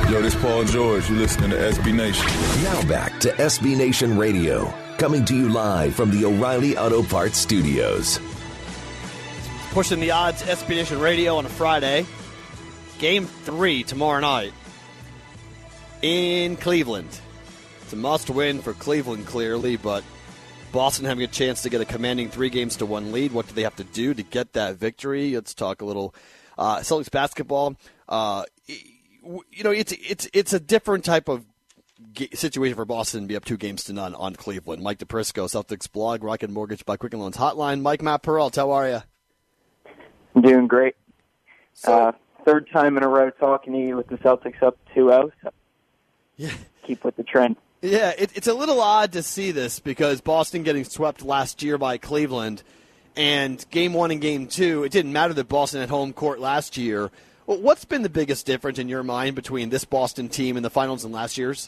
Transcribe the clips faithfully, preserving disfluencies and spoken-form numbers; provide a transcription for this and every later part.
Yo, this Paul George. You're listening to S B Nation. Now back to S B Nation Radio, coming to you live from the O'Reilly Auto Parts Studios. Pushing the odds, S B Nation Radio on a Friday. Game three tomorrow night in Cleveland. It's a must-win for Cleveland, clearly, but Boston having a chance to get a commanding three games to one lead. What do they have to do to get that victory? Let's talk a little uh, Celtics basketball. Uh, you know, it's it's it's a different type of situation for Boston to be up two games to none on Cleveland. Mike DePrisco, Celtics blog, Rocket Mortgage by Quicken Loans Hotline. Mike, Matt Peralt, how are you? I'm doing great. So, uh, third time in a row talking to you with the Celtics up two oh. So yeah. Keep with the trend. Yeah, it, it's a little odd to see this because Boston getting swept last year by Cleveland, and game one and game two, it didn't matter that Boston had home court last year. Well, what's been the biggest difference in your mind between this Boston team and the finals and last year's?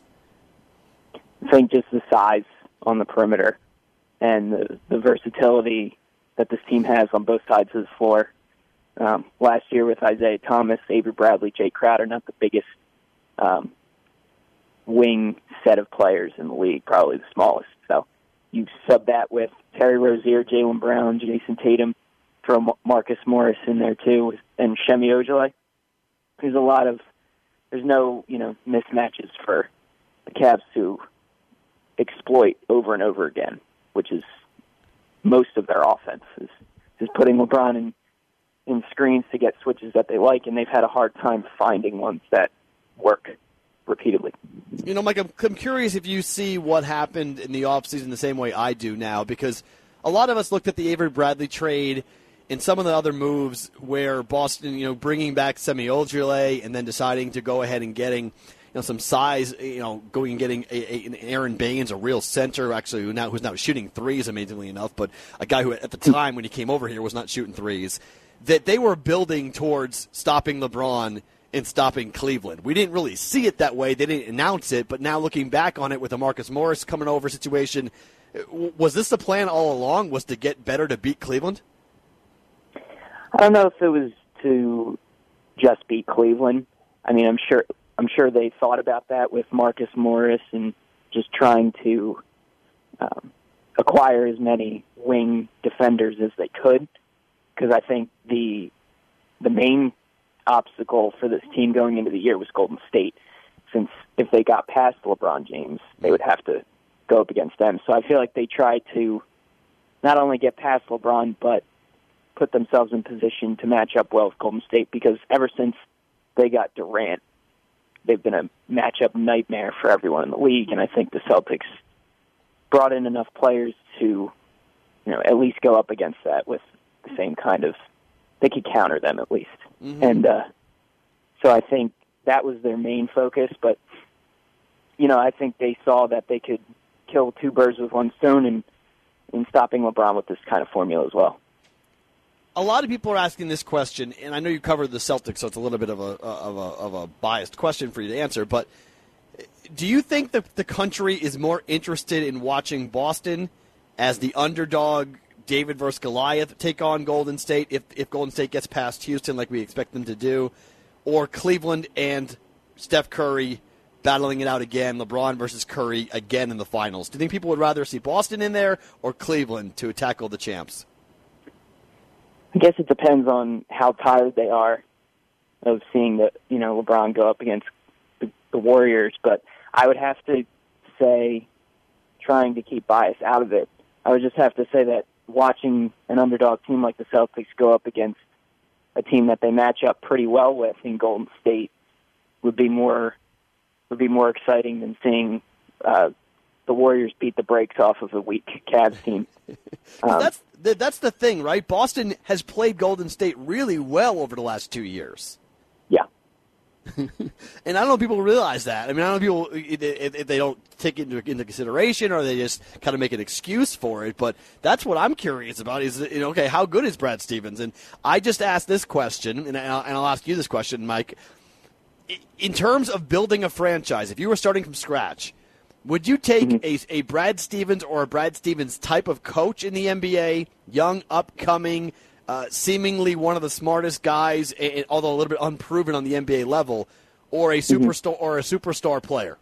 I think just the size on the perimeter and the, the versatility that this team has on both sides of the floor. Um, last year with Isaiah Thomas, Avery Bradley, Jay Crowder, not the biggest um, wing set of players in the league, probably the smallest. So you sub that with Terry Rozier, Jaylen Brown, Jason Tatum, throw Marcus Morris in there too, and Shemi Ojeleye. There's a lot of, there's no, you know, mismatches for the Cavs to exploit over and over again, which is most of their offense is, is putting LeBron in, in screens to get switches that they like, and they've had a hard time finding ones that work repeatedly. You know, Mike, I'm, I'm curious if you see what happened in the offseason the same way I do now, because a lot of us looked at the Avery Bradley trade and some of the other moves where Boston, you know, bringing back Semi Ojeleye and then deciding to go ahead and getting, you know, some size, you know, going and getting a, a, an Aaron Baines, a real center, actually, who now, who's now shooting threes, amazingly enough, but a guy who at the time when he came over here was not shooting threes, that they were building towards stopping LeBron and stopping Cleveland. We didn't really see it that way. They didn't announce it, but now looking back on it with the Marcus Morris coming over situation, was this the plan all along, was to get better to beat Cleveland? I don't know if it was to just beat Cleveland. I mean, I'm sure I'm sure they thought about that with Marcus Morris and just trying to um, acquire as many wing defenders as they could, because I think the the main obstacle for this team going into the year was Golden State, since if they got past LeBron James, they would have to go up against them. So I feel like they tried to not only get past LeBron, but put themselves in position to match up well with Golden State, because ever since they got Durant, they've been a matchup nightmare for everyone in the league, and I think the Celtics brought in enough players to, you know, at least go up against that with the same kind of, they could counter them at least. Mm-hmm. And uh, so I think that was their main focus, but, you know, I think they saw that they could kill two birds with one stone in, in stopping LeBron with this kind of formula as well. A lot of people are asking this question, and I know you covered the Celtics, so it's a little bit of a of a, of a biased question for you to answer, but do you think that the country is more interested in watching Boston as the underdog, David versus Goliath, take on Golden State if, if Golden State gets past Houston like we expect them to do, or Cleveland and Steph Curry battling it out again, LeBron versus Curry again in the finals? Do you think people would rather see Boston in there or Cleveland to tackle the champs? I guess it depends on how tired they are of seeing the, you know, LeBron go up against the, the Warriors, but I would have to say, trying to keep bias out of it, I would just have to say that watching an underdog team like the Celtics go up against a team that they match up pretty well with in Golden State would be more would be more exciting than seeing uh, the Warriors beat the brakes off of a weak Cavs team. Um, that's the, that's the thing, right? Boston has played Golden State really well over the last two years. Yeah. And I don't know if people realize that. I mean, I don't know if people, if, if they don't take it into, into consideration or they just kind of make an excuse for it, but that's what I'm curious about is, you know, okay, how good is Brad Stevens? And I just asked this question, and I'll, and I'll ask you this question, Mike. In terms of building a franchise, if you were starting from scratch, would you take mm-hmm. a, a Brad Stevens or a Brad Stevens type of coach in the N B A, young, upcoming, uh, seemingly one of the smartest guys, and, although a little bit unproven on the N B A level, or a superstar mm-hmm. or a superstar player?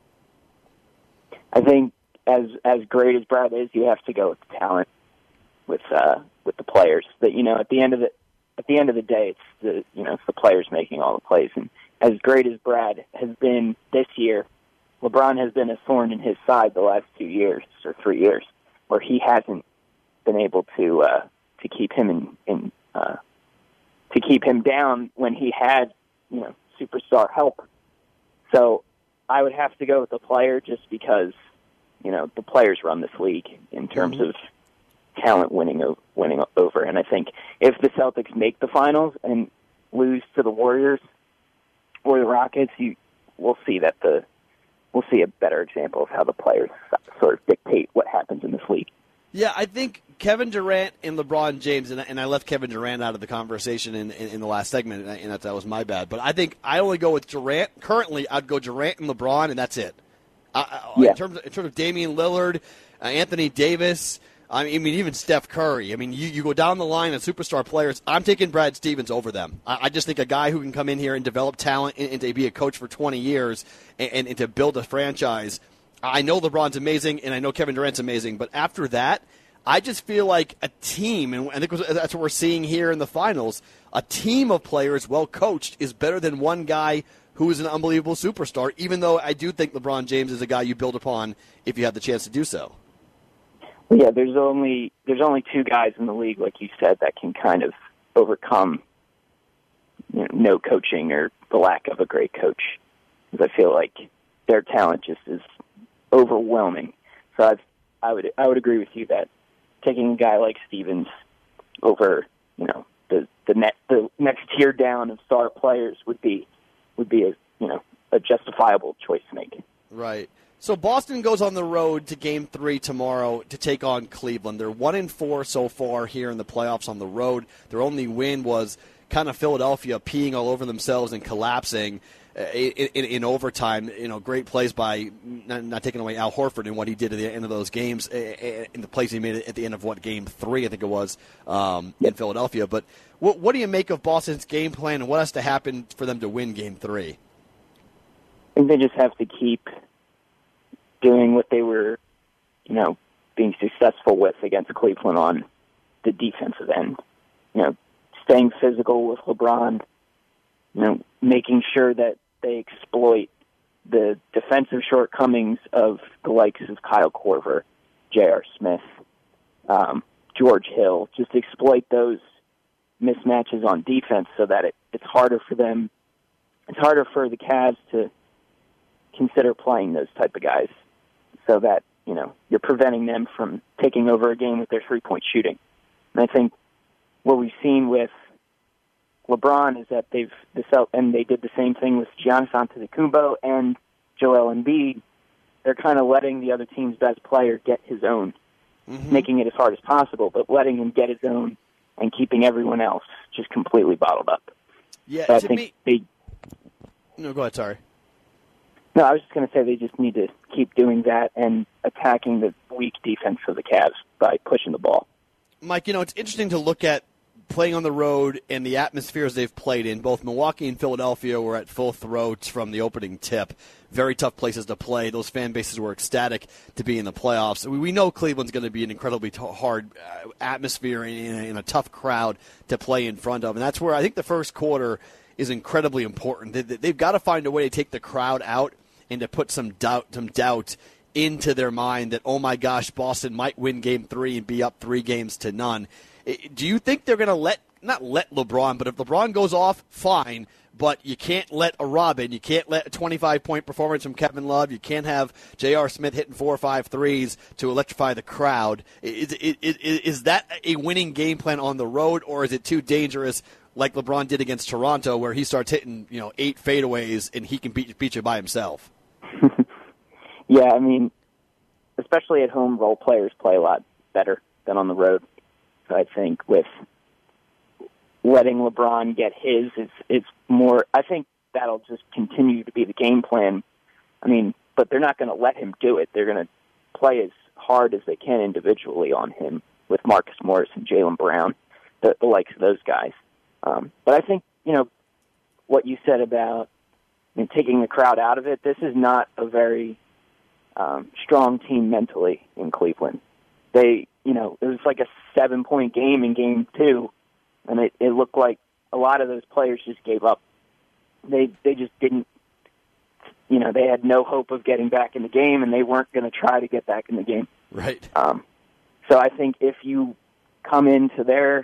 I think as as great as Brad is, you have to go with the talent, with uh, with the players. That you know, at the end of the at the end of the day, it's the you know it's the players making all the plays. And as great as Brad has been this year, LeBron has been a thorn in his side the last two years or three years, where he hasn't been able to uh, to keep him in, in uh, to keep him down when he had you know superstar help. So I would have to go with the player just because you know the players run this league in terms mm-hmm. of talent winning o- winning over. And I think if the Celtics make the finals and lose to the Warriors or the Rockets, you we'll see that the we'll see a better example of how the players sort of dictate what happens in this league. Yeah, I think Kevin Durant and LeBron James, and, and I left Kevin Durant out of the conversation in, in, in the last segment, and, I, and that, that was my bad. But I think I only go with Durant. Currently, I'd go Durant and LeBron, and that's it. I, yeah. in, terms of, in terms of Damian Lillard, uh, Anthony Davis, I mean, I mean, even Steph Curry. I mean, you, you go down the line of superstar players. I'm taking Brad Stevens over them. I, I just think a guy who can come in here and develop talent and, and to be a coach for twenty years and, and, and to build a franchise. I know LeBron's amazing, and I know Kevin Durant's amazing, but after that, I just feel like a team, and I think that's what we're seeing here in the finals, a team of players well coached is better than one guy who is an unbelievable superstar, even though I do think LeBron James is a guy you build upon if you have the chance to do so. Yeah, there's only there's only two guys in the league, like you said, that can kind of overcome you know, no coaching or the lack of a great coach. Because I feel like their talent just is overwhelming. So I've, I would I would agree with you that taking a guy like Stevens over, you know, the the net the next tier down of star players would be would be a you know a justifiable choice to make. Right. So Boston goes on the road to Game Three tomorrow to take on Cleveland. They're one and four so far here in the playoffs on the road. Their only win was kind of Philadelphia peeing all over themselves and collapsing in, in, in overtime. You know, great plays by not, not taking away Al Horford and what he did at the end of those games, in the plays he made at the end of what Game Three I think it was um, in Philadelphia. But what, what do you make of Boston's game plan, and what has to happen for them to win Game Three? I think they just have to keep doing what they were, you know, being successful with against Cleveland on the defensive end. You know, staying physical with LeBron, you know, making sure that they exploit the defensive shortcomings of the likes of Kyle Korver, J R. Smith, um, George Hill. Just exploit those mismatches on defense so that it, it's harder for them, it's harder for the Cavs to consider playing those type of guys, so that, you know, you're preventing them from taking over a game with their three-point shooting. And I think what we've seen with LeBron is that they've, and they did the same thing with Giannis Antetokounmpo and Joel Embiid. They're kind of letting the other team's best player get his own, mm-hmm. making it as hard as possible, but letting him get his own and keeping everyone else just completely bottled up. Yeah, so I to think me... they... No, go ahead, sorry. No, I was just going to say they just need to keep doing that and attacking the weak defense of the Cavs by pushing the ball. Mike, you know, it's interesting to look at playing on the road and the atmospheres they've played in. Both Milwaukee and Philadelphia were at full throats from the opening tip. Very tough places to play. Those fan bases were ecstatic to be in the playoffs. We know Cleveland's going to be an incredibly t- hard atmosphere and a, and a tough crowd to play in front of. And that's where I think the first quarter is incredibly important. They, they've got to find a way to take the crowd out and to put some doubt, some doubt into their mind that, oh my gosh, Boston might win Game Three and be up three games to none. Do you think they're going to let, not let LeBron, but if LeBron goes off, fine, but you can't let a Robin, you can't let a twenty-five point performance from Kevin Love, you can't have J R. Smith hitting four or five threes to electrify the crowd. Is, is, is, is that a winning game plan on the road, or is it too dangerous like LeBron did against Toronto where he starts hitting, you know, eight fadeaways and he can beat, beat you by himself? Yeah, I mean, especially at home, role players play a lot better than on the road. So I think with letting LeBron get his, it's, it's more, I think that'll just continue to be the game plan. I mean, but they're not going to let him do it. They're going to play as hard as they can individually on him with Marcus Morris and Jaylen Brown, the, the likes of those guys. Um, but I think, you know, what you said about and taking the crowd out of it, this is not a very um, strong team mentally in Cleveland. They, you know, it was like a seven-point game in game two, and it, it looked like a lot of those players just gave up. They they just didn't, you know, they had no hope of getting back in the game, and they weren't going to try to get back in the game. Right. Um, so I think if you come into their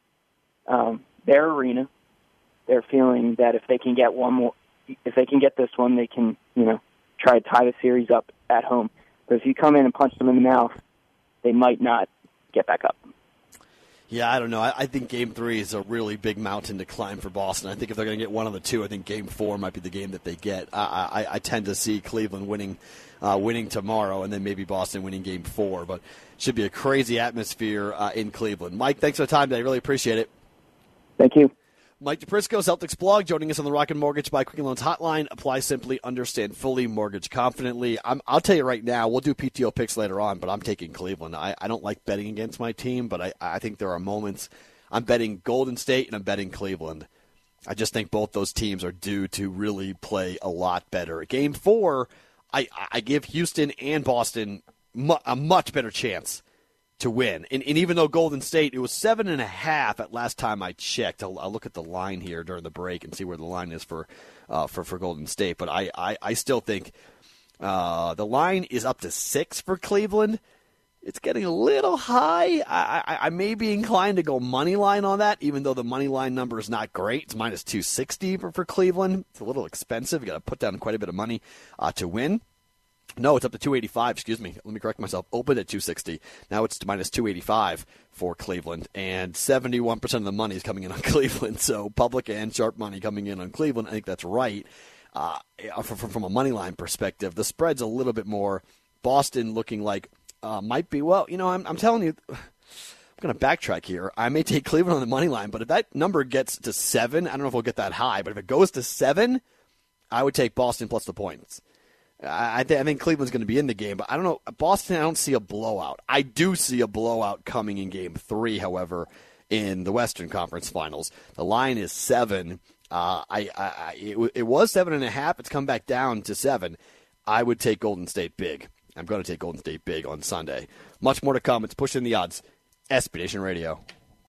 um, their arena, they're feeling that if they can get one more, if they can get this one, they can, you know, try to tie the series up at home. But if you come in and punch them in the mouth, they might not get back up. Yeah, I don't know. I, I think Game Three is a really big mountain to climb for Boston. I think if they're going to get one of the two, I think Game Four might be the game that they get. I, I, I tend to see Cleveland winning, uh, winning tomorrow, and then maybe Boston winning Game Four. But it should be a crazy atmosphere uh, in Cleveland. Mike, thanks for the time today. I really appreciate it. Thank you. Mike DePrisco, Celtics blog, joining us on the Rocket Mortgage by Quicken Loans hotline. Apply simply, understand fully, mortgage confidently. I'm, I'll tell you right now, we'll do P T O picks later on, but I'm taking Cleveland. I, I don't like betting against my team, but I, I think there are moments I'm betting Golden State and I'm betting Cleveland. I just think both those teams are due to really play a lot better. Game four, I, I give Houston and Boston mu- a much better chance to win. And, and even though Golden State, it was seven and a half at last time I checked. I'll, I'll look at the line here during the break and see where the line is for uh, for, for Golden State. But I, I, I still think uh, the line is up to six for Cleveland. It's getting a little high. I, I, I may be inclined to go money line on that, even though the money line number is not great. It's minus two sixty for, for Cleveland. It's a little expensive. You got to put down quite a bit of money uh, to win. No, it's up to two eighty-five. Excuse me. Let me correct myself. Opened at two sixty. Now it's minus two eighty-five for Cleveland. And seventy-one percent of the money is coming in on Cleveland. So public and sharp money coming in on Cleveland. I think that's right. Uh, from, from a money line perspective, the spread's a little bit more. Boston looking like uh, might be, well, you know, I'm, I'm telling you, I'm going to backtrack here. I may take Cleveland on the money line, but if that number gets to seven, I don't know if we'll get that high, but if it goes to seven, I would take Boston plus the points. I, th- I think Cleveland's going to be in the game, but I don't know. Boston, I don't see a blowout. I do see a blowout coming in Game Three, however, in the Western Conference Finals. The line is seven. Uh, I, I it, w- it was seven and a half. It's come back down to seven. I would take Golden State big. I'm going to take Golden State big on Sunday. Much more to come. It's Pushing the Odds. S B Nation Radio.